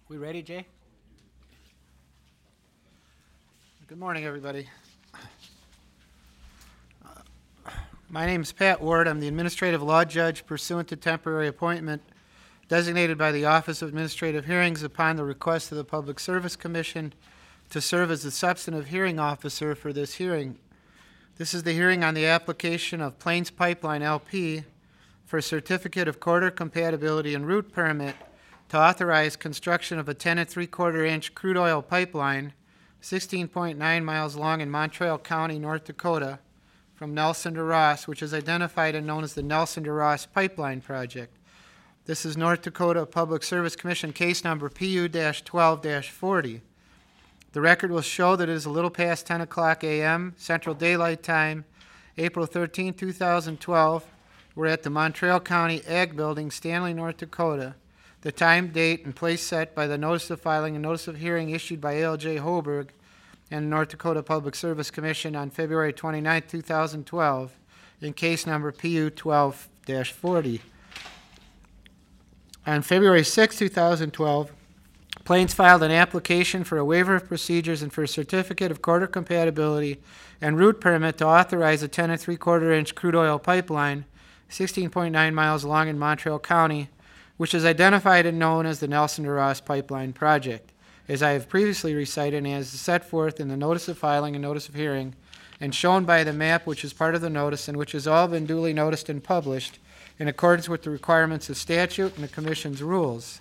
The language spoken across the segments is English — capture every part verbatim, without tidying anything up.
We ready, Jay? Good morning, everybody. Uh, My name is Pat Ward. I'm the Administrative Law Judge pursuant to temporary appointment designated by the Office of Administrative Hearings upon the request of the Public Service Commission to serve as the substantive hearing officer for this hearing. This is the hearing on the application of Plains Pipeline L P for a certificate of corridor compatibility and route permit to authorize construction of a ten and three quarter inch crude oil pipeline, sixteen point nine miles long in Montreal County, North Dakota, from Nelson to Ross, which is identified and known as the Nelson to Ross Pipeline Project. This is North Dakota Public Service Commission case number P U twelve forty. The record will show that it is a little past ten o'clock a m Central Daylight Time, April thirteenth, two thousand twelve. We're at the Montreal County Ag Building, Stanley, North Dakota. The time, date, and place set by the notice of filing and notice of hearing issued by A L J Hoberg and the North Dakota Public Service Commission on February twenty-ninth, two thousand twelve, in case number P U twelve forty. On February sixth, two thousand twelve, Plains filed an application for a waiver of procedures and for a certificate of corridor compatibility and route permit to authorize a ten and three quarter inch crude oil pipeline, sixteen point nine miles long in Montreal County, which is identified and known as the Nelson to Ross Pipeline Project, as I have previously recited and as set forth in the notice of filing and notice of hearing, and shown by the map which is part of the notice and which has all been duly noticed and published in accordance with the requirements of statute and the Commission's rules.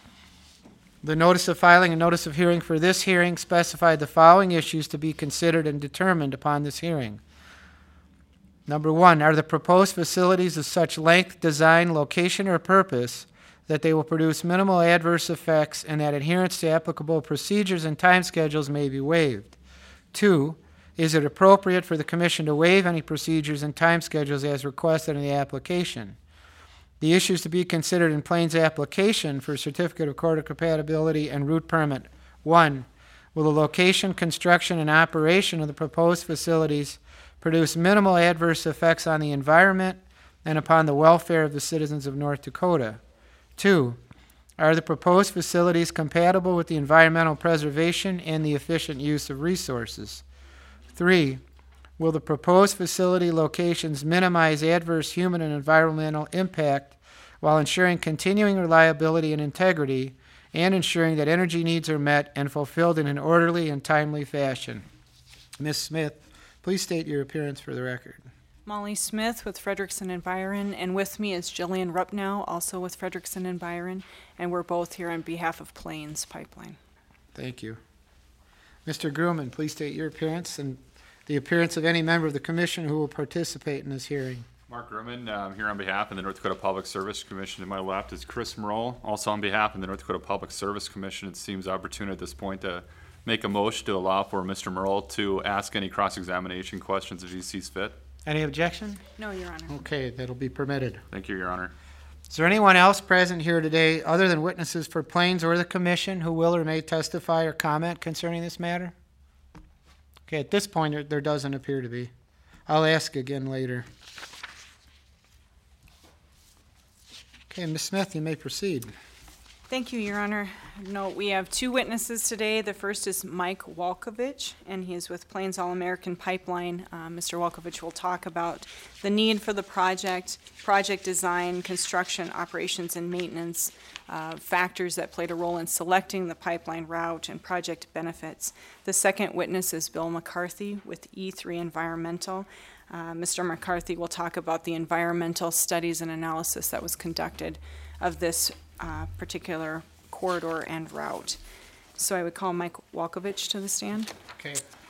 The notice of filing and notice of hearing for this hearing specified the following issues to be considered and determined upon this hearing. Number one, are the proposed facilities of such length, design, location, or purpose that they will produce minimal adverse effects and that adherence to applicable procedures and time schedules may be waived? Two, is it appropriate for the Commission to waive any procedures and time schedules as requested in the application? The issues to be considered in Plains' application for a certificate of corridor compatibility and route permit. One, will the location, construction, and operation of the proposed facilities produce minimal adverse effects on the environment and upon the welfare of the citizens of North Dakota? Two, are the proposed facilities compatible with the environmental preservation and the efficient use of resources? Three, will the proposed facility locations minimize adverse human and environmental impact while ensuring continuing reliability and integrity and ensuring that energy needs are met and fulfilled in an orderly and timely fashion? Miz Smith, please state your appearance for the record. Molly Smith with Frederickson and Byron, and with me is Jillian Rupnow, also with Frederickson and Byron, and we're both here on behalf of Plains Pipeline. Thank you. Mister Grumman, please state your appearance and the appearance of any member of the Commission who will participate in this hearing. Mark Grumman, um, here on behalf of the North Dakota Public Service Commission. To my left is Chris Merle, also on behalf of the North Dakota Public Service Commission. It seems opportune at this point to make a motion to allow for Mister Merle to ask any cross-examination questions as he sees fit. Any objection? No, Your Honor. Okay, that'll be permitted. Thank you, Your Honor. Is there anyone else present here today other than witnesses for Plains or the Commission who will or may testify or comment concerning this matter? Okay, at this point, there, there doesn't appear to be. I'll ask again later. Okay, Miz Smith, you may proceed. Thank you, Your Honor. No, we have two witnesses today. The first is Mike Walkovich, and he is with Plains All-American Pipeline. Uh, Mister Walkovich will talk about the need for the project, project design, construction, operations, and maintenance, uh, factors that played a role in selecting the pipeline route and project benefits. The second witness is Bill McCarthy with E three Environmental. Uh, Mister McCarthy will talk about the environmental studies and analysis that was conducted of this uh, particular corridor and route. So I would call Mike Walkovich to the stand. Okay.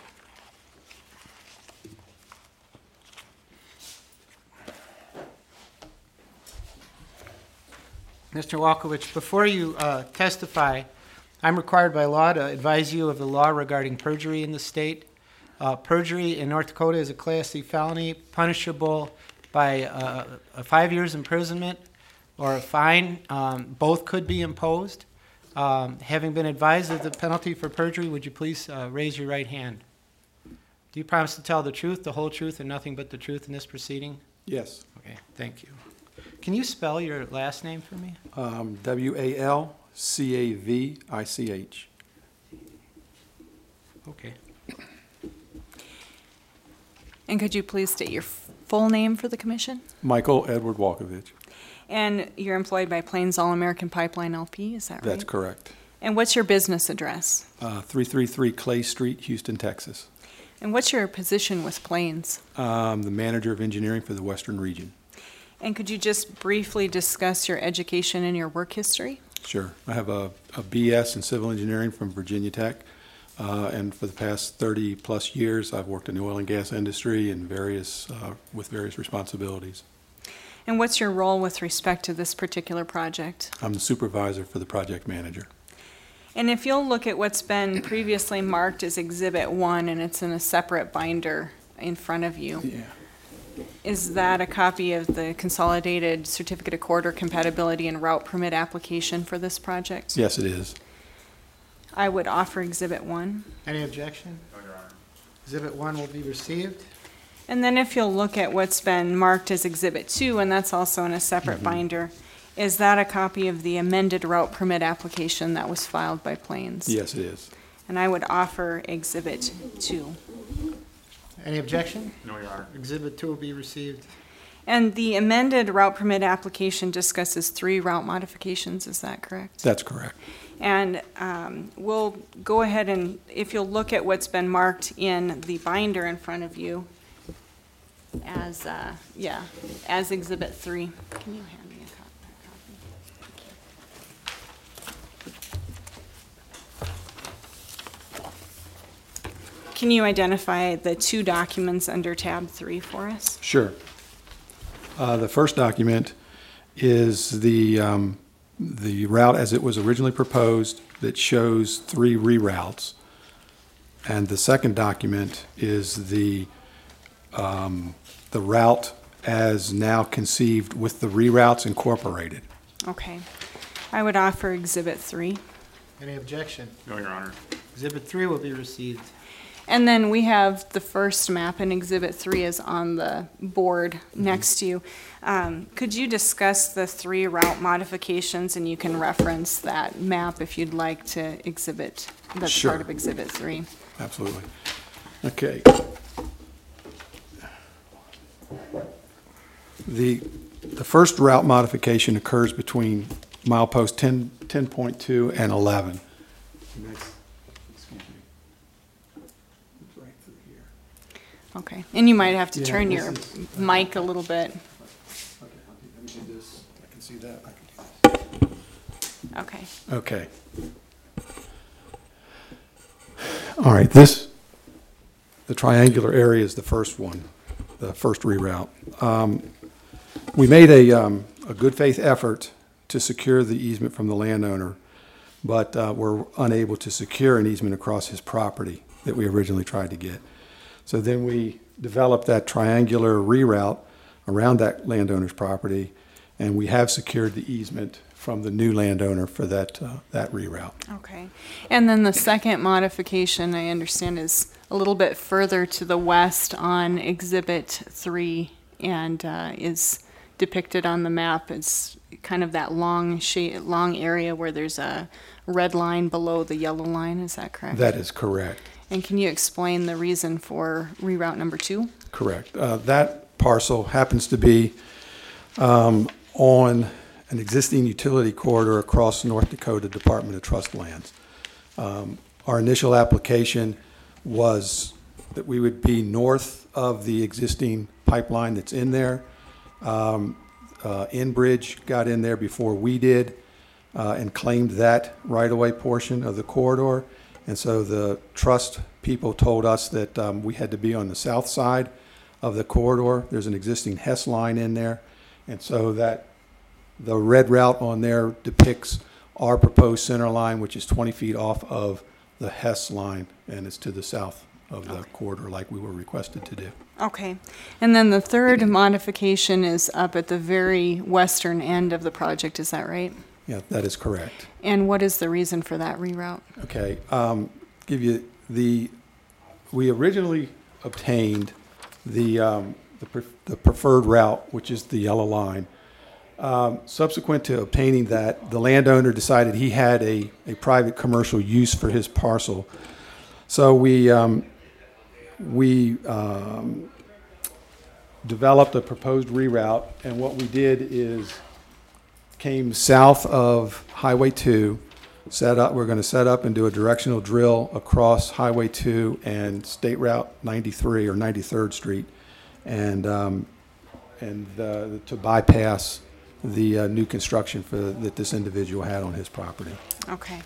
Mister Walkovich, before you uh, testify, I'm required by law to advise you of the law regarding perjury in the state. Uh, perjury in North Dakota is a Class C felony, punishable by uh, a five years imprisonment or a fine. Um, both could be imposed. Um, having been advised of the penalty for perjury, would you please uh, raise your right hand? Do you promise to tell the truth, the whole truth, and nothing but the truth in this proceeding? Yes. Okay, thank you. Can you spell your last name for me? Um, W A L C A V I C H. Okay. And could you please state your f- full name for the commission? Michael Edward Walkovich. And you're employed by Plains All American Pipeline L P, is that right? That's correct. And what's your business address? Uh, three thirty-three Clay Street, Houston, Texas. And what's your position with Plains? I'm the manager of engineering for the Western region. And could you just briefly discuss your education and your work history? Sure. I have a, a B S in civil engineering from Virginia Tech. Uh, and for the past thirty-plus years, I've worked in the oil and gas industry in various, uh, with various responsibilities. And what's your role with respect to this particular project? I'm the supervisor for the project manager. And if you'll look at what's been previously marked as Exhibit one, and it's in a separate binder in front of you, Yeah. is that a copy of the Consolidated Certificate of Corridor Compatibility and Route Permit application for this project? Yes, it is. I would offer Exhibit one. Any objection? No, Your Honor. Exhibit one will be received. And then if you'll look at what's been marked as Exhibit two, and that's also in a separate binder, is that a copy of the amended route permit application that was filed by Plains? Yes, it is. And I would offer Exhibit two. Any objection? No, Your Honor. Exhibit two will be received. And the amended route permit application discusses three route modifications, is that correct? That's correct. And um, we'll go ahead and, if you'll look at what's been marked in the binder in front of you as, uh, yeah, as Exhibit three. Can you hand me a cop- a copy? Can you identify the two documents under tab three for us? Sure. Uh, The first document is the, um, the route as it was originally proposed that shows three reroutes. And the second document is the, um, the route as now conceived with the reroutes incorporated. Okay. I would offer Exhibit three. Any objection? No, Your Honor. Exhibit three will be received. And then we have the first map, and Exhibit three is on the board next to you. Um, Could you discuss the three route modifications, and you can reference that map if you'd like to exhibit, that's Sure. part of Exhibit three. Absolutely. Okay. The, the first route modification occurs between milepost ten, ten point two and eleven. Excuse me. It's right through here. Okay, and you might have to Yeah, turn this your is- mic a little bit. Okay, I'll do- let me do this. I can see that. I can do this. Okay, Okay. All right, this, the triangular area is the first one, the first reroute. Um, We made a, um, a good faith effort to secure the easement from the landowner, but uh, we're unable to secure an easement across his property that we originally tried to get. So then we developed that triangular reroute around that landowner's property, and we have secured the easement from the new landowner for that, uh, that reroute. okay. And then the second modification, I understand, is a little bit further to the west on Exhibit three, and uh, is depicted on the map. It's kind of that long shade, long area where there's a red line below the yellow line, is that correct? That is correct, And can you explain the reason for reroute number two? correct. Uh, That parcel happens to be um, on an existing utility corridor across North Dakota Department of Trust lands. Um, Our initial application was that we would be north of the existing pipeline that's in there. Um, uh, Enbridge got in there before we did uh, and claimed that right-of-way portion of the corridor. And so the trust people told us that um, we had to be on the south side of the corridor. There's an existing Hess line in there. And so that the red route on there depicts our proposed center line, which is twenty feet off of the Hess line, and it's to the south of the corridor like we were requested to do. Okay. And then the third modification is up at the very western end of the project, is that right? Yeah, that is correct. And what is the reason for that reroute? Okay, um, give you the, we originally obtained the, um, the pref- the preferred route, which is the yellow line, Um, Subsequent to obtaining that, the landowner decided he had a, a private commercial use for his parcel. So we, um, we um, developed a proposed reroute, and what we did is came south of Highway two, set up, we're going to set up and do a directional drill across Highway two and State Route ninety-three or ninety-third Street, and um, and uh, to bypass the uh, new construction for, that this individual had on his property. Okay.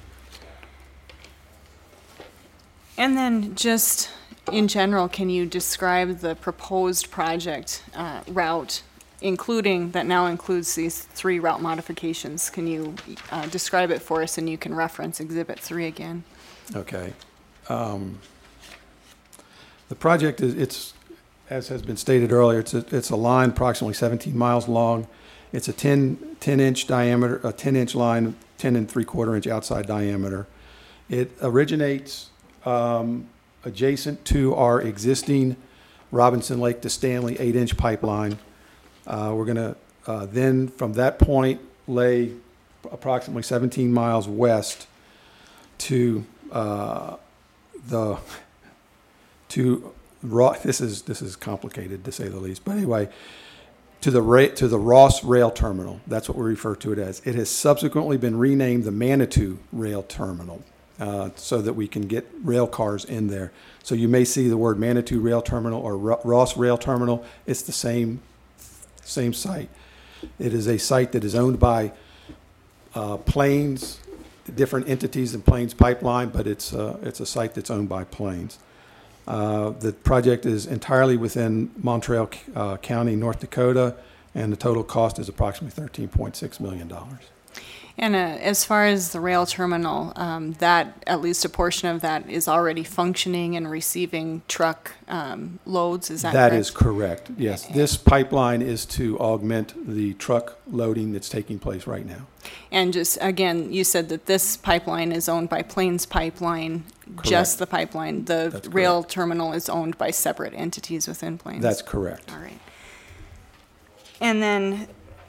And then just in general, can you describe the proposed project uh, route, including, that now includes these three route modifications? Can you uh, describe it for us, and you can reference Exhibit three again? Okay. Um, The project is, it's, as has been stated earlier, it's a, it's a line approximately seventeen miles long. It's a ten, ten inch diameter, a ten inch line, ten and three quarter inch outside diameter. It originates um, adjacent to our existing Robinson Lake to Stanley eight inch pipeline. Uh, we're going to uh, then, from that point, lay approximately seventeen miles west to uh, the to raw. This is this is complicated to say the least. But anyway, to the ra- to the Ross Rail Terminal. That's what we refer to it as. It has subsequently been renamed the Manitou Rail Terminal, uh, so that we can get rail cars in there. So you may see the word Manitou Rail Terminal or Ro- Ross Rail Terminal. It's the same same site. It is a site that is owned by uh, Plains, different entities in Plains Pipeline, but it's uh, it's a site that's owned by Plains. Uh, the project is entirely within Montreal uh, County, North Dakota, and the total cost is approximately thirteen point six million dollars. And uh, as far as the rail terminal, um, that, at least a portion of that is already functioning and receiving truck um, loads, is that correct? That is correct, yes. This pipeline is to augment the truck loading that's taking place right now. And just, again, you said that this pipeline is owned by Plains Pipeline, just the pipeline. The That's rail terminal is owned by separate entities within Plains? That's correct. All right. And then,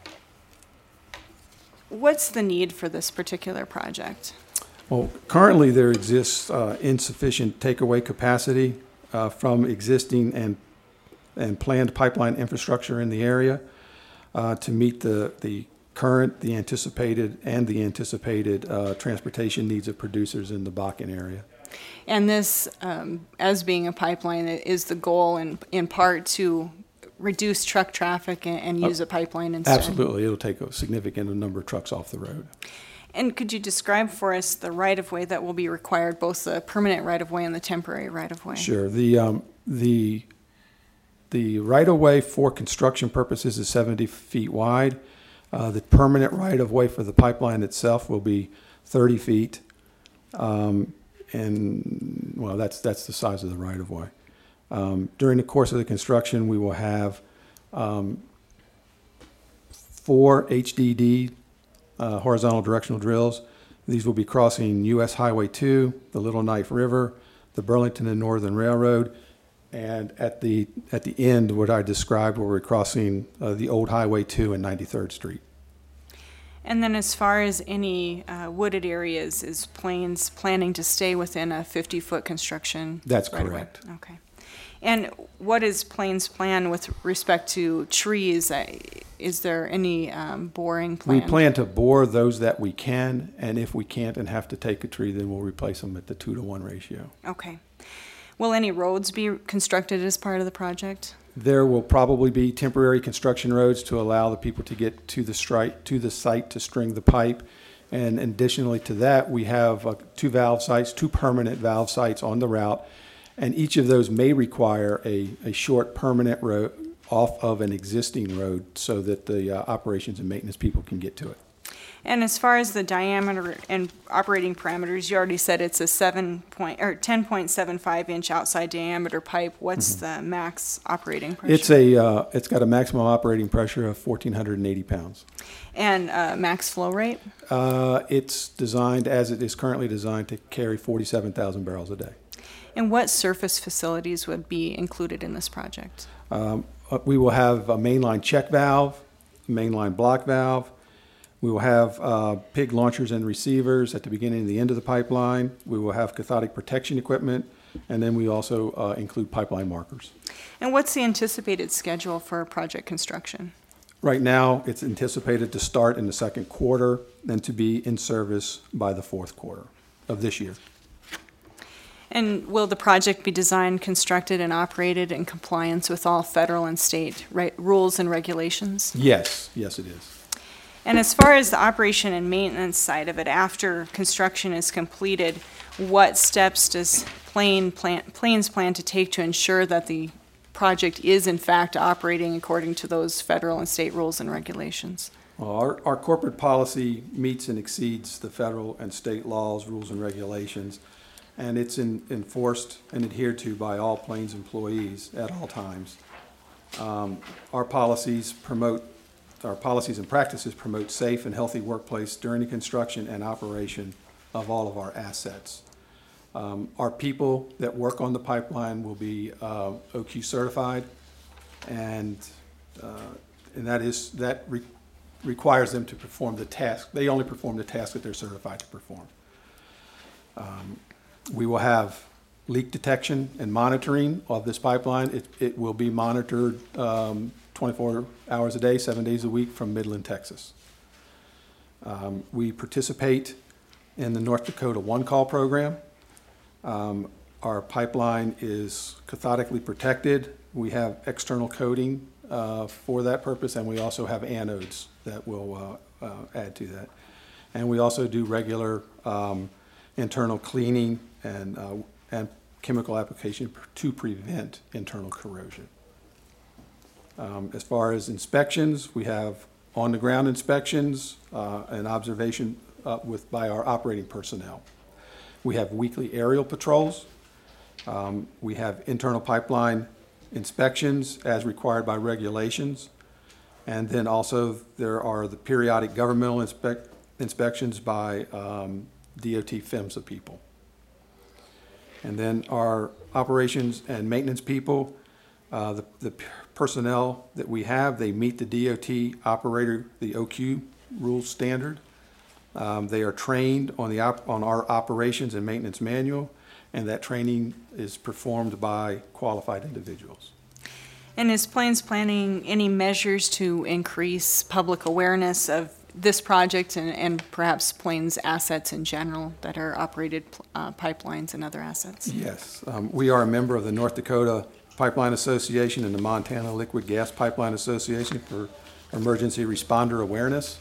what's the need for this particular project? Well, currently there exists uh, insufficient takeaway capacity uh, from existing and and planned pipeline infrastructure in the area uh, to meet the the current, the anticipated, and the anticipated uh, transportation needs of producers in the Bakken area. And this, um, as being a pipeline, is the goal in in part to reduce truck traffic and, and use a pipeline instead? Absolutely. It'll take a significant number of trucks off the road. And could you describe for us the right-of-way that will be required, both the permanent right-of-way and the temporary right-of-way? Sure. The um, the the right-of-way for construction purposes is seventy feet wide. Uh, the permanent right-of-way for the pipeline itself will be thirty feet. Um, and, well, that's that's the size of the right-of-way. Um, during the course of the construction, we will have um, four H D D, uh, horizontal directional drills. These will be crossing U S Highway two, the Little Knife River, the Burlington and Northern Railroad, and at the at the end, what I described, where we're crossing uh, the old Highway two and ninety-third Street. And then as far as any uh, wooded areas, is Plains planning to stay within a fifty-foot construction? That's right-of-way? correct. Okay. And what is Plains' plan with respect to trees? Uh, Is there any um, boring plan? We plan to bore those that we can, and if we can't and have to take a tree, then we'll replace them at the two to one ratio. Okay. Will any roads be constructed as part of the project? There will probably be temporary construction roads to allow the people to get to the strike, to the site to string the pipe. And additionally to that, we have uh, two valve sites, two permanent valve sites on the route. And each of those may require a, a short permanent road off of an existing road so that the uh, operations and maintenance people can get to it. And as far as the diameter and operating parameters, you already said it's a seven point or ten point seven five inch outside diameter pipe. What's mm-hmm. the max operating pressure? It's a uh, it's got a maximum operating pressure of one thousand four hundred eighty pounds. And uh, max flow rate? Uh, it's designed as it is currently designed to carry forty-seven thousand barrels a day. And what surface facilities would be included in this project? Um, we will have a mainline check valve, mainline block valve. We will have uh, pig launchers and receivers at the beginning and the end of the pipeline. We will have cathodic protection equipment, and then we also uh, include pipeline markers. And what's the anticipated schedule for project construction? Right now, it's anticipated to start in the second quarter and to be in service by the fourth quarter of this year. And will the project be designed, constructed, and operated in compliance with all federal and state re- rules and regulations? Yes, yes, it is. And as far as the operation and maintenance side of it, after construction is completed, what steps does Plain plan, Plains plan to take to ensure that the project is in fact operating according to those federal and state rules and regulations? Well, our, our corporate policy meets and exceeds the federal and state laws, rules, and regulations, and it's in, enforced and adhered to by all Plains employees at all times. Um, our policies promote Our policies and practices promote safe and healthy workplace during the construction and operation of all of our assets. Um, our people that work on the pipeline will be uh, O Q certified, and uh, and that is that re requires them to perform the task. They only perform the task that they're certified to perform. Um, we will have leak detection and monitoring of this pipeline. It, it will be monitored um, twenty-four hours a day, seven days a week from Midland, Texas. Um, we participate in the North Dakota One Call program. Um, our pipeline is cathodically protected. We have external coating uh, for that purpose, and we also have anodes that will uh, uh, add to that. And we also do regular um, internal cleaning and, uh, and chemical application to prevent internal corrosion. Um, as far as inspections, we have on-the-ground inspections uh, and observation uh, with by our operating personnel. We have weekly aerial patrols. Um, we have internal pipeline inspections as required by regulations. And then also there are the periodic governmental inspect inspections by um, D O T PHMSA people. And then our operations and maintenance people, uh, the, the personnel that we have, they meet the D O T operator, the O Q rules standard. Um, they are trained on, the op on our operations and maintenance manual, and that training is performed by qualified individuals. And is Plains planning any measures to increase public awareness of this project and, and perhaps Plains assets in general that are operated uh, pipelines and other assets? Yes. Um, we are a member of the North Dakota Pipeline Association and the Montana Liquid Gas Pipeline Association for emergency responder awareness.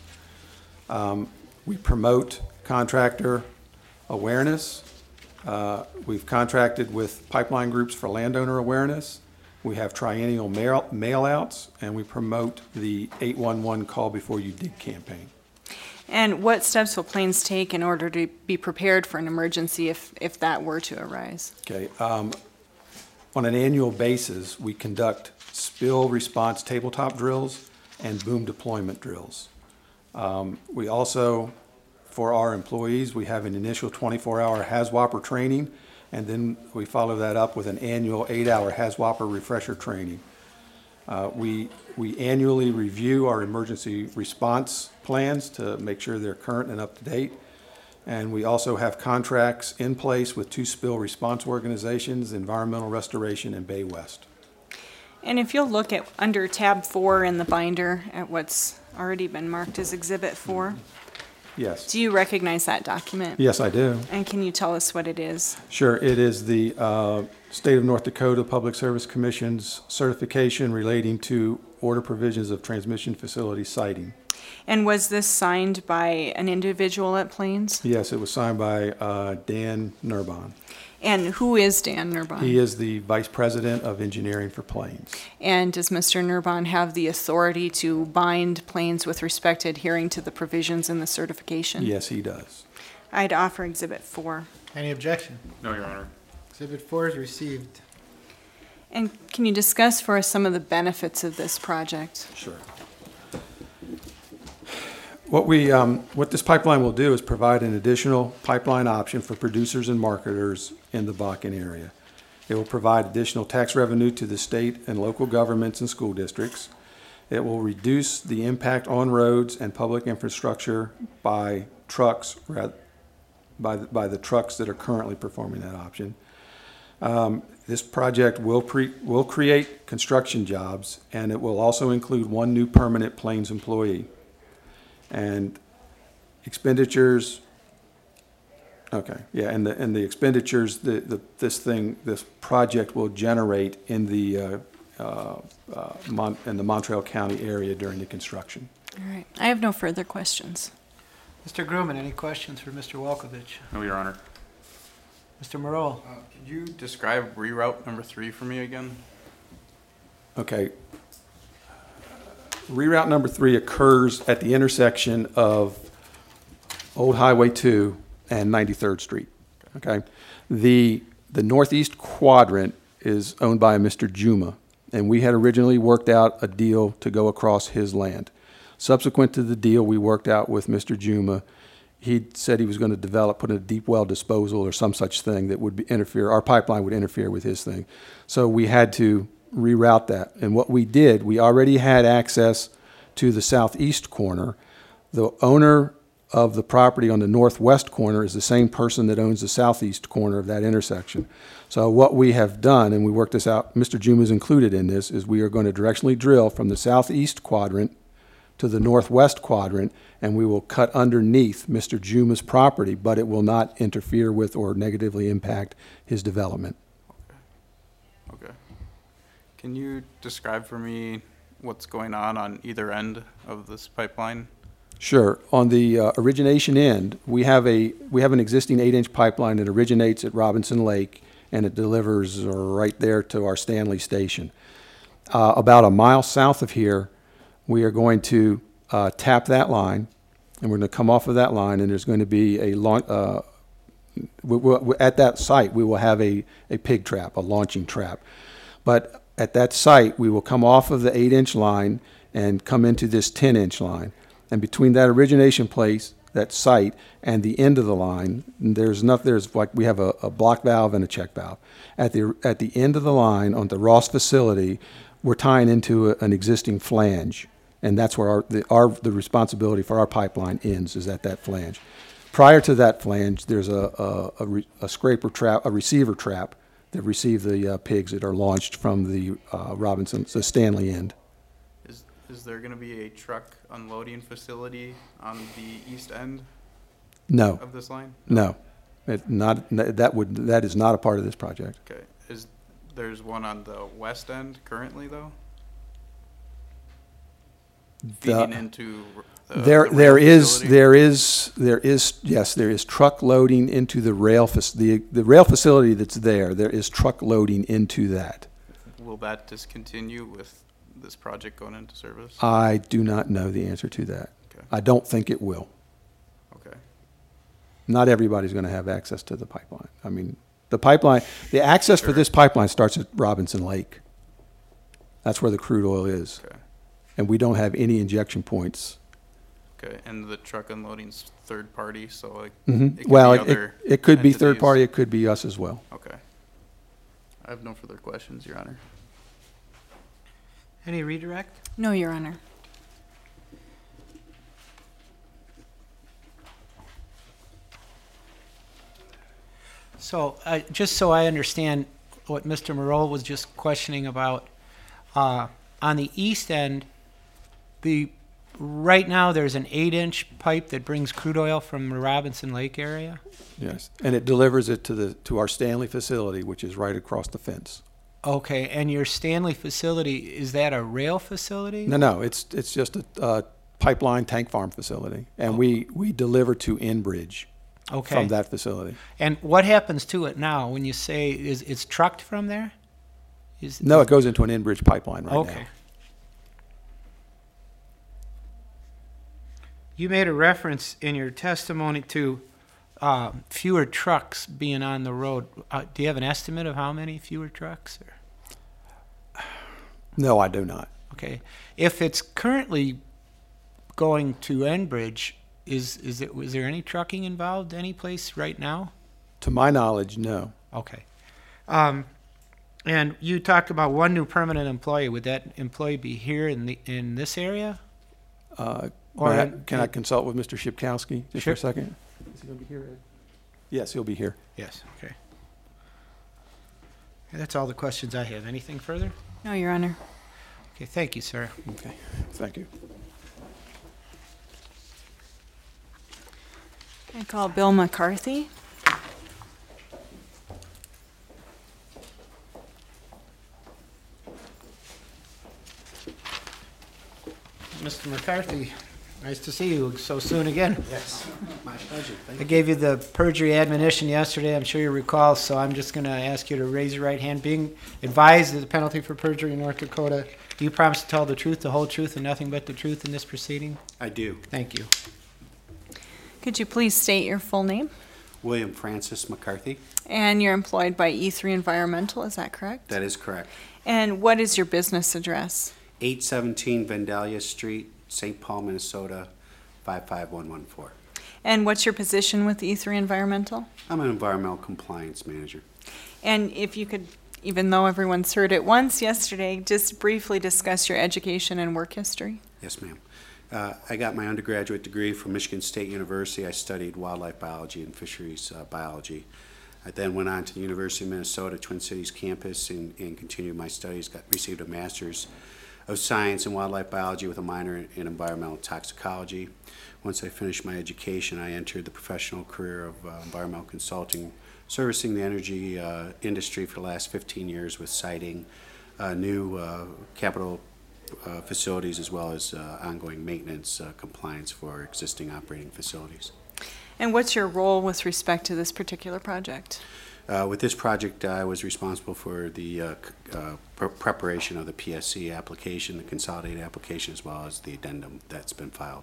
Um, we promote contractor awareness. Uh, we've contracted with pipeline groups for landowner awareness. We have triennial mail, mail outs, and we promote the eight one one Call Before You Dig campaign. And what steps will Plains take in order to be prepared for an emergency if, if that were to arise? Okay. Um, on an annual basis, we conduct spill response tabletop drills and boom deployment drills. Um, we also, for our employees, we have an initial twenty-four hour HAZWOPER training, and then we follow that up with an annual eight hour HAZWOPER refresher training. Uh, we, we annually review our emergency response plans to make sure they're current and up to date. And we also have contracts in place with two spill response organizations, Environmental Restoration and Bay West. And if you'll look at under tab four in the binder at what's already been marked as exhibit four, Yes. do you recognize that document? Yes, I do. And can you tell us what it is? Sure. It is the uh, State of North Dakota Public Service Commission's certification relating to order provisions of transmission facility siting. And was this signed by an individual at Plains? Yes, it was signed by uh, Dan Nurbon. And who is Dan Nurbon? He is the Vice President of Engineering for Plains. And does Mister Nurbon have the authority to bind Plains with respect to adhering to the provisions in the certification? Yes, he does. I'd offer exhibit four. Any objection? No, Your Honor. Exhibit four is received. And can you discuss for us some of the benefits of this project? Sure. What we, um, what this pipeline will do is provide an additional pipeline option for producers and marketers in the Bakken area. It will provide additional tax revenue to the state and local governments and school districts. It will reduce the impact on roads and public infrastructure by trucks, rather, by, the- by the trucks that are currently performing that option. Um, This project will pre, will create construction jobs, and it will also include one new permanent Plains employee. And expenditures, okay, yeah, and the, and the expenditures, the, the, this thing, this project will generate in the, uh, uh, uh, Mon, in the Montreal County area during the construction. All right. I have no further questions. Mister Grumman, any questions for Mister Welkowicz? No, Your Honor. Mister Morrow? Uh, Could you describe reroute number three for me again? Okay. Reroute number three occurs at the intersection of Old Highway two and ninety-third Street. Okay? The, the northeast quadrant is owned by a Mister Juma, and we had originally worked out a deal to go across his land. Subsequent to the deal we worked out with Mister Juma, he said he was going to develop, put in a deep well disposal or some such thing that would be interfere, our pipeline would interfere with his thing. So we had to reroute that. And what we did, we already had access to the southeast corner. The owner of the property on the northwest corner is the same person that owns the southeast corner of that intersection. So what we have done, and we worked this out, Mister Juma is included in this, is we are going to directionally drill from the southeast quadrant to the northwest quadrant, and we will cut underneath Mister Juma's property, but it will not interfere with or negatively impact his development. Okay. Can you describe for me what's going on on either end of this pipeline? Sure. On the uh, origination end, we have a we have an existing eight-inch pipeline that originates at Robinson Lake, and it delivers right there to our Stanley station. Uh, about a mile south of here, we are going to uh, tap that line, and we're going to come off of that line, and there's going to be a launch. Uh, we, we, at that site, we will have a, a pig trap, a launching trap. But at that site, we will come off of the eight-inch line and come into this ten-inch line. And between that origination place, that site, and the end of the line, there's enough. There's like we have a, a block valve and a check valve. At the at the end of the line on the Ross facility, we're tying into a, an existing flange. And that's where our the, our the responsibility for our pipeline ends, is at that flange. Prior to that flange, there's a a, a, re, a scraper trap, a receiver trap that receive the uh, pigs that are launched from the uh, Robinson, the Stanley end. Is, is there going to be a truck unloading facility on the east end No, of this line? no, it not that would that is not a part of this project. Okay. Is there's one on the west end currently, though? Feeding The- into the, There, the rail there is, facility? there is, there is, yes, there is truck loading into the rail, fac- the, the rail facility that's there, there is truck loading into that. Will that discontinue with this project going into service? I do not know the answer to that. Okay. I don't think it will. Okay. Not everybody's going to have access to the pipeline. I mean, the pipeline, the access for this pipeline starts at Robinson Lake. That's where the crude oil is. Okay. And we don't have any injection points. Okay. And the truck unloading's third party, so like Mhm. it could Well, be it, other it, it could be third entities. party, it could be us as well. Okay. I have no further questions, Your Honor. Any redirect? No, Your Honor. So, uh, just so I understand what Mister Morrow was just questioning about, uh, on the east end, the, right now, there's an eight-inch pipe that brings crude oil from the Robinson Lake area? Yes. And it delivers it to the, to our Stanley facility, which is right across the fence. Okay, and your Stanley facility, is that a rail facility? No, no, it's, it's just a, uh pipeline tank farm facility. And we, we deliver to Enbridge Okay. from that facility. And what happens to it now when you say, is it's trucked from there? Is No, it goes into an Enbridge pipeline right now. Okay. You made a reference in your testimony to uh, fewer trucks being on the road. Uh, do you have an estimate of how many fewer trucks? Or? No, I do not. Okay. If it's currently going to Enbridge, is is it was there any trucking involved any place right now? To my knowledge, no. Okay. Um, And you talked about one new permanent employee. Would that employee be here in the, in this area? Uh, Or may I- in- Can I consult with Mister Shipkowski just Sure. for a second? Is he going to be here, Ed? Yes, he'll be here. Yes, okay. Okay, that's all the questions I have. Anything further? No, Your Honor. Okay, thank you, sir. Okay, thank you. I call Bill McCarthy. Mister McCarthy, nice to see you so soon again. Yes, my pleasure. Thank I gave you the perjury admonition yesterday, I'm sure you recall, so I'm just going to ask you to raise your right hand. Being advised of the penalty for perjury in North Dakota, do you promise to tell the truth, the whole truth, and nothing but the truth in this proceeding? I do. Thank you. Could you please state your full name? William Francis McCarthy. And you're employed by E three Environmental, is that correct? That is correct. And what is your business address? eight seventeen Vandalia Street, Saint Paul, Minnesota, five five one one four. And what's your position with E three Environmental? I'm an environmental compliance manager. And if you could, even though everyone's heard it once yesterday, just briefly discuss your education and work history. Yes, ma'am. Uh, I got my undergraduate degree from Michigan State University. I studied wildlife biology and fisheries uh, biology. I then went on to the University of Minnesota Twin Cities campus and, and continued my studies. Got received a master's of science in wildlife biology with a minor in, in environmental toxicology. Once I finished my education, I entered the professional career of uh, environmental consulting, servicing the energy uh, industry for the last fifteen years with siting uh, new uh, capital uh, facilities as well as uh, ongoing maintenance uh, compliance for existing operating facilities. And what's your role with respect to this particular project? Uh, with this project, I was responsible for the uh, c- uh, pre- preparation of the P S C application, the consolidated application, as well as the addendum that's been filed.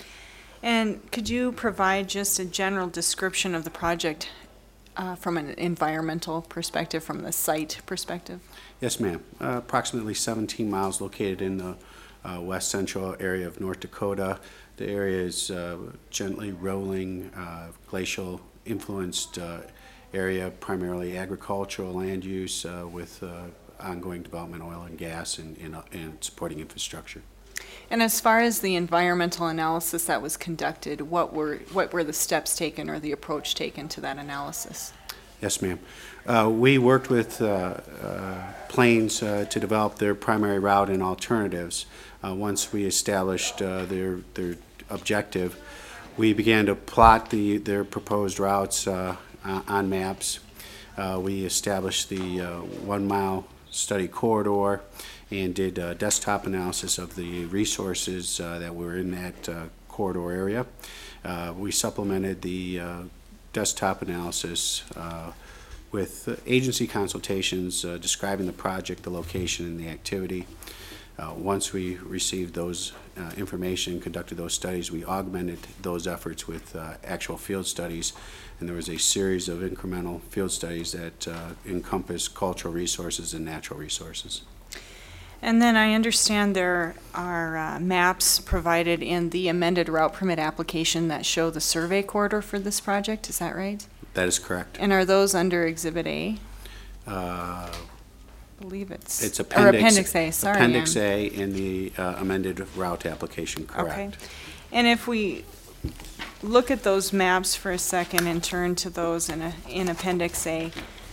And could you provide just a general description of the project uh, from an environmental perspective, from the site perspective? Yes, ma'am. Uh, approximately seventeen miles located in the uh, west central area of North Dakota. The area is uh, gently rolling, uh, glacial influenced uh, area, primarily agricultural land use uh, with uh, ongoing development, oil and gas, and, and, uh, and supporting infrastructure. And as far as the environmental analysis that was conducted, what were what were the steps taken or the approach taken to that analysis? Yes, ma'am. Uh, we worked with uh, uh, Plains uh, to develop their primary route and alternatives. Uh, once we established uh, their their objective, we began to plot the their proposed routes uh, on maps. Uh, we established the uh, one-mile study corridor and did a desktop analysis of the resources uh, that were in that uh, corridor area. Uh, we supplemented the uh, desktop analysis uh, with agency consultations uh, describing the project, the location, and the activity. Uh, once we received those uh, information, conducted those studies, we augmented those efforts with uh, actual field studies, and there was a series of incremental field studies that uh, encompass cultural resources and natural resources. And then I understand there are uh, maps provided in the amended route permit application that show the survey corridor for this project, is that right? That is correct. And are those under Exhibit A? Uh, I believe it's. It's Or Appendix. Appendix A, sorry. Appendix I'm- A in the uh, amended route application, correct. Okay. And if we look at those maps for a second and turn to those in, a, in Appendix A,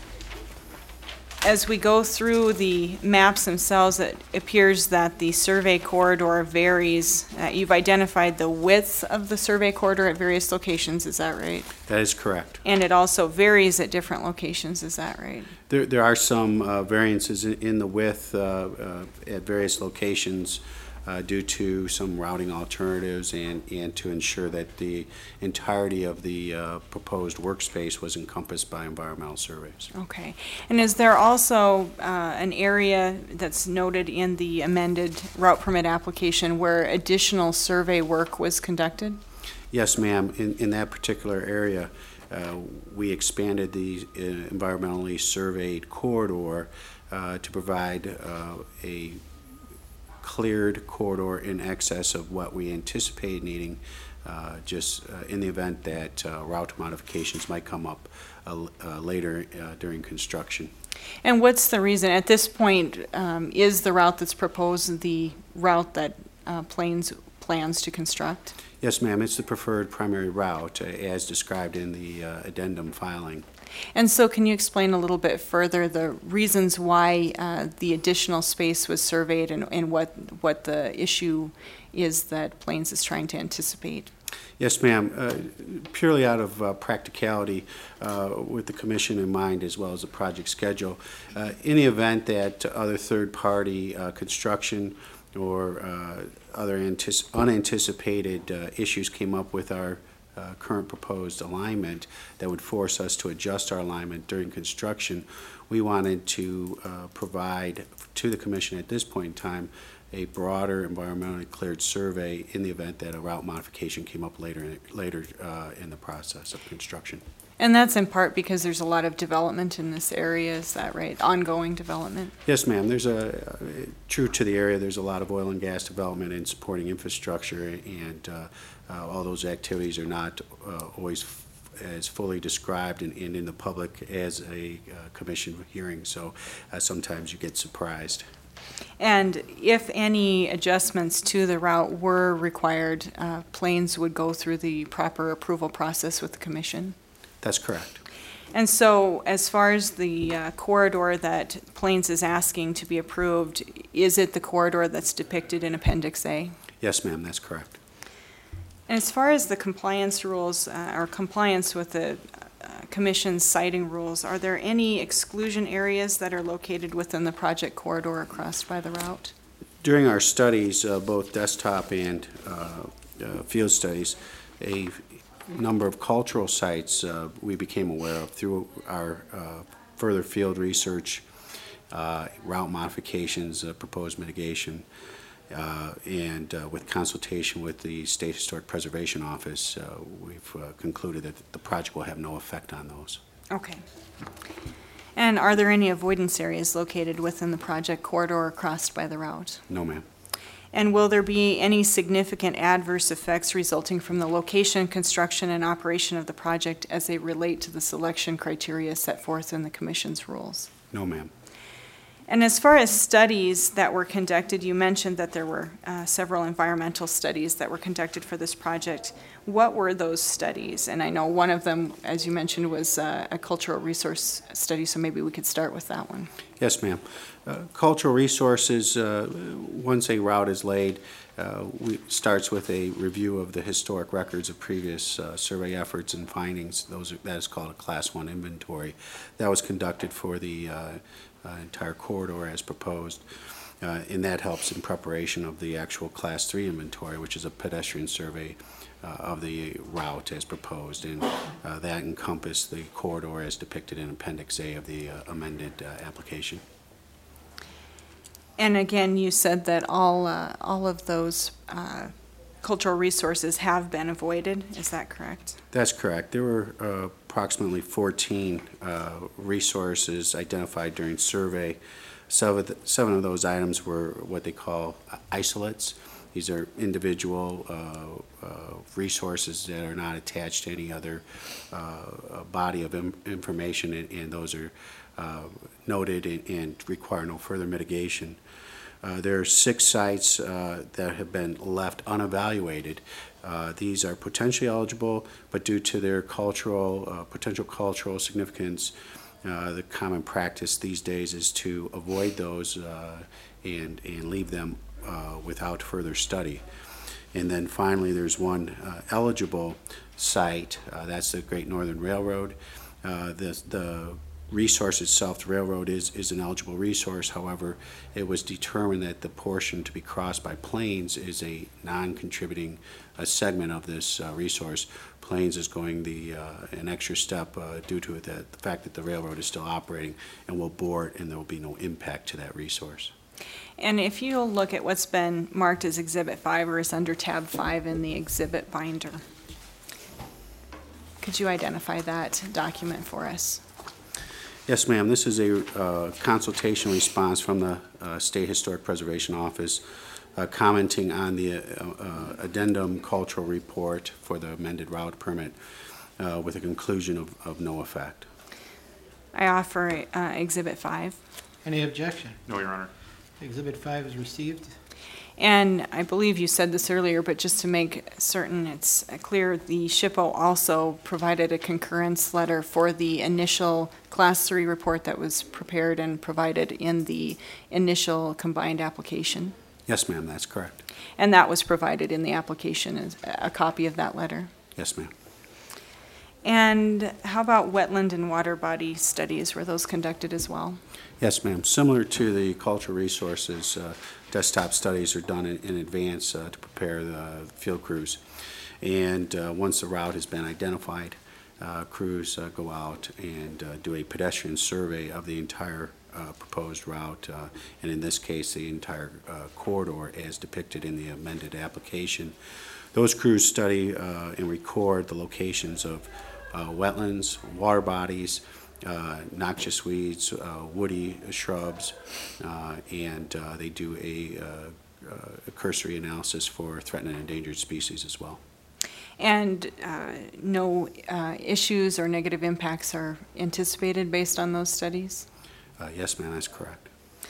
as we go through the maps themselves, it appears that the survey corridor varies. Uh, you've identified the width of the survey corridor at various locations, is that right? That is correct. And it also varies at different locations, is that right? There, there are some uh, variances in, in the width uh, uh, at various locations uh, due to some routing alternatives and, and to ensure that the entirety of the uh, proposed workspace was encompassed by environmental surveys. Okay. And is there also uh, an area that's noted in the amended route permit application where additional survey work was conducted? Yes, ma'am. In, in that particular area, uh, we expanded the uh, environmentally surveyed corridor uh, to provide uh, a cleared corridor in excess of what we anticipate needing uh, just uh, in the event that uh, route modifications might come up uh, uh, later uh, during construction. And what's the reason, at this point, um, is the route that's proposed the route that uh, Plains plans to construct? Yes, ma'am, it's the preferred primary route uh, as described in the uh, addendum filing. And so can you explain a little bit further the reasons why uh, the additional space was surveyed and, and what, what the issue is that Plains is trying to anticipate? Yes, ma'am. Uh, purely out of uh, practicality, uh, with the commission in mind as well as the project schedule, uh, in the event that other third-party uh, construction or uh, other antici- unanticipated uh, issues came up with our uh, current proposed alignment that would force us to adjust our alignment during construction, we wanted to uh, provide to the commission at this point in time a broader environmentally cleared survey in the event that a route modification came up later later uh, in the process of construction. And that's in part because there's a lot of development in this area, is that right? Ongoing development? Yes, ma'am. There's a, uh, true to the area, there's a lot of oil and gas development and supporting infrastructure, and uh, uh, all those activities are not uh, always f- as fully described and, and in the public as a uh, commission hearing, so uh, sometimes you get surprised. And if any adjustments to the route were required, uh, Plains would go through the proper approval process with the commission? That's correct. And so as far as the uh, corridor that Plains is asking to be approved, is it the corridor that's depicted in Appendix A? Yes, ma'am, that's correct. And as far as the compliance rules, uh, or compliance with the uh, commission's siting rules, are there any exclusion areas that are located within the project corridor crossed by the route? During our studies, uh, both desktop and uh, uh, field studies, a number of cultural sites uh, we became aware of through our uh, further field research, uh, route modifications, uh, proposed mitigation, uh, and uh, with consultation with the State Historic Preservation Office, uh, we've uh, concluded that the project will have no effect on those. Okay. And are there any avoidance areas located within the project corridor crossed by the route? No, ma'am. And will there be any significant adverse effects resulting from the location, construction, and operation of the project as they relate to the selection criteria set forth in the Commission's rules? No, ma'am. And as far as studies that were conducted, you mentioned that there were uh, several environmental studies that were conducted for this project. What were those studies? And I know one of them, as you mentioned, was uh, a cultural resource study, so maybe we could start with that one. Yes, ma'am. Uh, cultural resources, uh, once a route is laid, uh, we, starts with a review of the historic records of previous uh, survey efforts and findings. Those are, that is called a Class one inventory. That was conducted for the uh, uh, entire corridor as proposed. Uh, and that helps in preparation of the actual Class three inventory, which is a pedestrian survey uh, of the route as proposed. And uh, that encompassed the corridor as depicted in Appendix A of the uh, amended uh, application. And again, you said that all, uh, all of those uh, cultural resources have been avoided. Is that correct? That's correct. There were uh, approximately fourteen uh, resources identified during survey. Seven of, the, seven of those items were what they call isolates. These are individual uh, uh, resources that are not attached to any other uh, body of im- information, and, and those are uh, noted and, and require no further mitigation. Uh, there are six sites uh, that have been left unevaluated. Uh, these are potentially eligible, but due to their cultural, uh, potential cultural significance, uh, the common practice these days is to avoid those uh, and, and leave them uh, without further study. And then finally, there's one uh, eligible site, uh, that's the Great Northern Railroad. Uh, the, the resource itself, the railroad, is, is an eligible resource. However, it was determined that the portion to be crossed by Plains is a non-contributing uh, segment of this uh, resource. Plains is going the uh, an extra step uh, due to the, the fact that the railroad is still operating and will bore it, and there will be no impact to that resource. And if you look at what's been marked as Exhibit five, or is under Tab five in the exhibit binder, could you identify that document for us? Yes, ma'am. This is a uh, consultation response from the uh, State Historic Preservation Office uh, commenting on the uh, uh, addendum cultural report for the amended route permit uh, with a conclusion of, of no effect. I offer uh, Exhibit five. Any objection? No, Your Honor. Exhibit five is received. And I believe you said this earlier, but just to make certain it's clear, the SHPO also provided a concurrence letter for the initial Class three report that was prepared and provided in the initial combined application. Yes, ma'am, that's correct. And that was provided in the application, as a copy of that letter. Yes, ma'am. And how about wetland and water body studies? Were those conducted as well? Yes, ma'am. Similar to the cultural resources, uh, desktop studies are done in, in advance uh, to prepare the field crews. And uh, once the route has been identified, uh, crews uh, go out and uh, do a pedestrian survey of the entire uh, proposed route, uh, and in this case, the entire uh, corridor as depicted in the amended application. Those crews study uh, and record the locations of uh, wetlands, water bodies, Uh, noxious weeds, uh, woody shrubs, uh, and uh, they do a, uh, a cursory analysis for threatened and endangered species as well. And uh, no uh, issues or negative impacts are anticipated based on those studies? Uh, yes, ma'am, that's correct.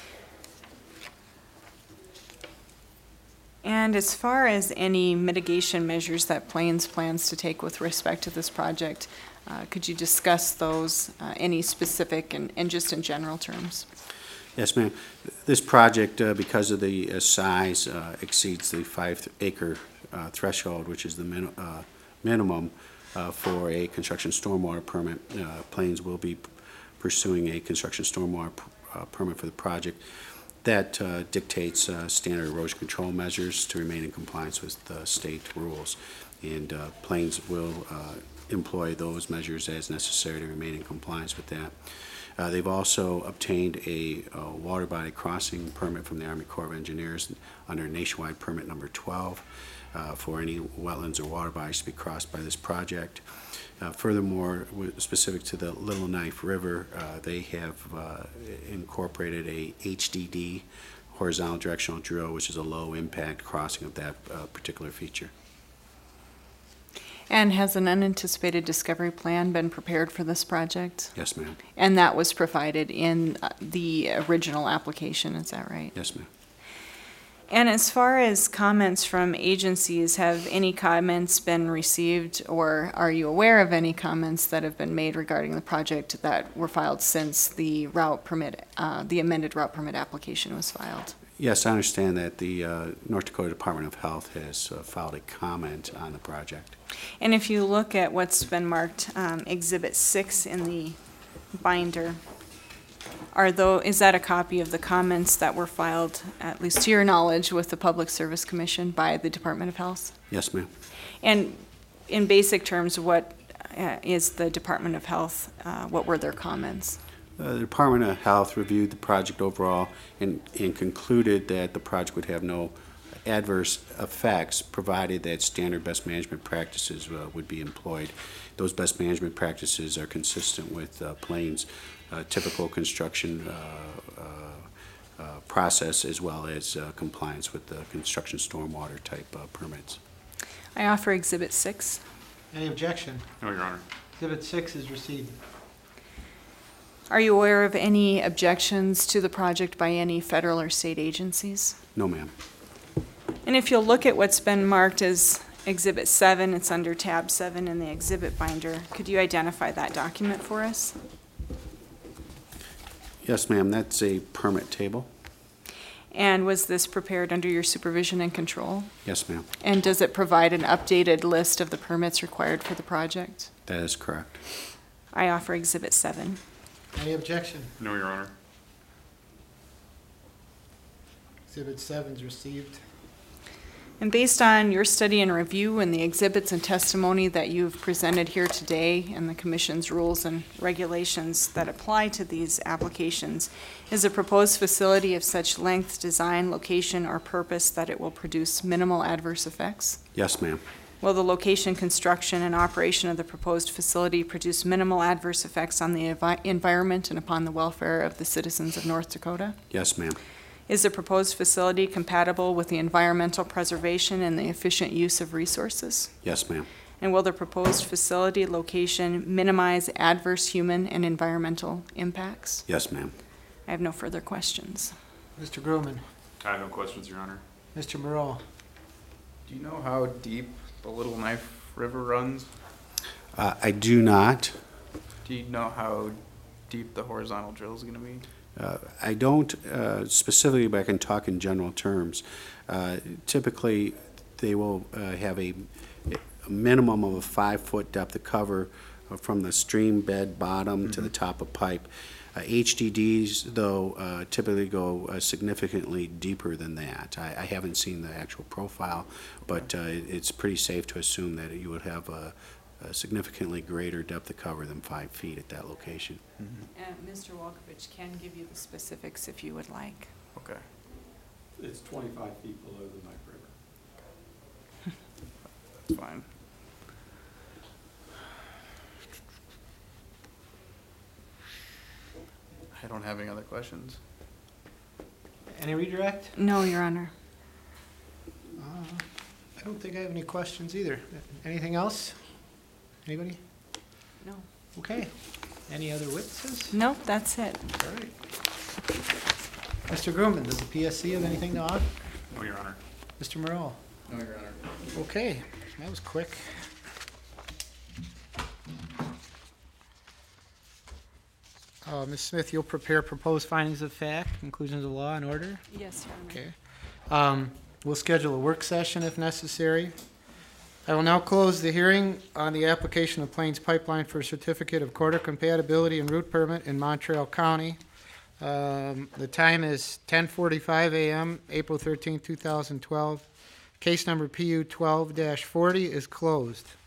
And as far as any mitigation measures that Plains plans to take with respect to this project, uh, could you discuss those, uh, any specific and, and just in general terms? Yes, ma'am. This project, uh, because of the uh, size, uh, exceeds the five acre uh, threshold, which is the min uh, minimum uh, for a construction stormwater permit. Uh, Plains will be pursuing a construction stormwater uh, permit for the project. That uh, dictates uh, standard erosion control measures to remain in compliance with the state rules. And uh, Plains will uh, employ those measures as necessary to remain in compliance with that. Uh, they've also obtained a, a water body crossing permit from the Army Corps of Engineers under nationwide permit number twelve uh, for any wetlands or water bodies to be crossed by this project. Uh, furthermore, specific to the Little Knife River, uh, they have uh, incorporated a H D D, horizontal directional drill, which is a low impact crossing of that uh, particular feature. And has an unanticipated discovery plan been prepared for this project? Yes, ma'am. And that was provided in uh, the original application, is that right? Yes, ma'am. And as far as comments from agencies, have any comments been received, or are you aware of any comments that have been made regarding the project that were filed since the route permit, uh, the amended route permit application was filed? Yes, I understand that the uh, North Dakota Department of Health has uh, filed a comment on the project. And if you look at what's been marked um, Exhibit six in the binder, are though, is that a copy of the comments that were filed, at least to your knowledge, with the Public Service Commission by the Department of Health? Yes, ma'am. And in basic terms, what uh, is the Department of Health, uh, what were their comments? Uh, the Department of Health reviewed the project overall and, and concluded that the project would have no adverse effects provided that standard best management practices uh, would be employed. Those best management practices are consistent with uh, Plains' uh, typical construction uh, uh, uh, process, as well as uh, compliance with the construction stormwater type uh, permits. I offer Exhibit six. Any objection? No, Your Honor. Exhibit six is received. Are you aware of any objections to the project by any federal or state agencies? No, ma'am. And if you'll look at what's been marked as Exhibit seven, it's under tab seven in the exhibit binder. Could you identify that document for us? Yes, ma'am. That's a permit table. And was this prepared under your supervision and control? Yes, ma'am. And does it provide an updated list of the permits required for the project? That is correct. I offer Exhibit seven. Any objection? No, Your Honor. Exhibit seven is received. And based on your study and review and the exhibits and testimony that you've presented here today and the Commission's rules and regulations that apply to these applications, is a proposed facility of such length, design, location, or purpose that it will produce minimal adverse effects? Yes, ma'am. Will the location, construction, and operation of the proposed facility produce minimal adverse effects on the envi- environment and upon the welfare of the citizens of North Dakota? Yes, ma'am. Is the proposed facility compatible with the environmental preservation and the efficient use of resources? Yes, ma'am. And will the proposed facility location minimize adverse human and environmental impacts? Yes, ma'am. I have no further questions. Mister Grumman, I have no questions, Your Honor. Mister Morrow. Do you know how deep the Little Knife River runs? Uh, I do not. Do you know how deep the horizontal drill is gonna be? Uh, I don't uh, specifically, but I can talk in general terms. Uh, Typically, they will uh, have a a minimum of a five-foot depth of cover uh, from the stream bed bottom to the top of pipe. Uh, H D Ds, though, uh, typically go uh, significantly deeper than that. I, I haven't seen the actual profile, but uh, it- it's pretty safe to assume that you would have a, a significantly greater depth of cover than five feet at that location. And Mister Walkovich can give you the specifics if you would like. Okay. It's twenty-five feet below the Knife River. That's fine. I don't have any other questions. Any redirect? No, Your Honor. Uh, I don't think I have any questions either. Anything else? Anybody? No. Okay. Any other witnesses? No, that's it. All right. Mister Grumman, does the P S C have anything to offer? No, Your Honor. Mister Morrell? No, Your Honor. Okay, that was quick. Uh, Miz Smith, you'll prepare proposed findings of fact, conclusions of law and order? Yes, Your Honor. Okay. Um, we'll schedule a work session if necessary. I will now close the hearing on the application of Plains Pipeline for a certificate of quarter compatibility and route permit in Montreal County. Um, the time is ten forty-five a.m., April thirteenth, two thousand twelve. Case number P U twelve forty is closed.